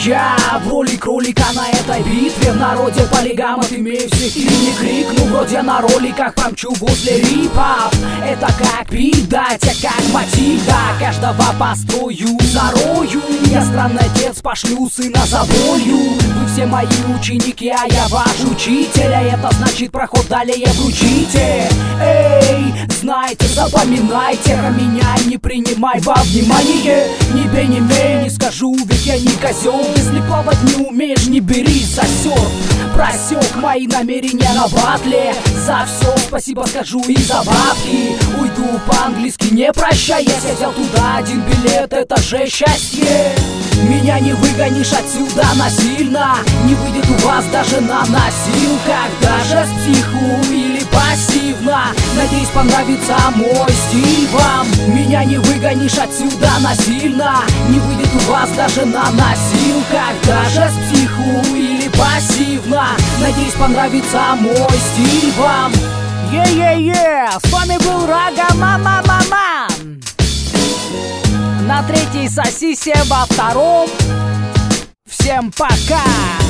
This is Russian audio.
Я в роли кролика на этой битве. В народе полигамот имею всех или не крикну. Вроде на роликах помчу возле рипов. Это как пить дать, я как Матильда. Каждого построю, зарою. Я странный отец, пошлю сына за болью. Вы все мои ученики, а я ваш учитель. А это значит проход далее вручите. Эй, знайте, запоминайте, а меня не принимай во внимание. Не бей, не мей, не скажу, ведь я не козел. Если плавать не умеешь, не берись за серф. Просек мои намерения на батле. За все спасибо скажу и за бабки. Уйду по-английски, не прощаясь. Я взял туда один билет, это же счастье. Меня не выгонишь отсюда насильно. Не выйдет у вас даже на носилках. Даже с психу или пассивно. Надеюсь, понравится мой стиль вам. Меня не выгонишь отсюда насильно. Не выйдет у вас даже на носилках. Даже с психу или пассивно. Надеюсь, понравится мой стиль вам. Е-е-е, с вами был Рагамамамаман. На третьей соси, во втором. Всем пока!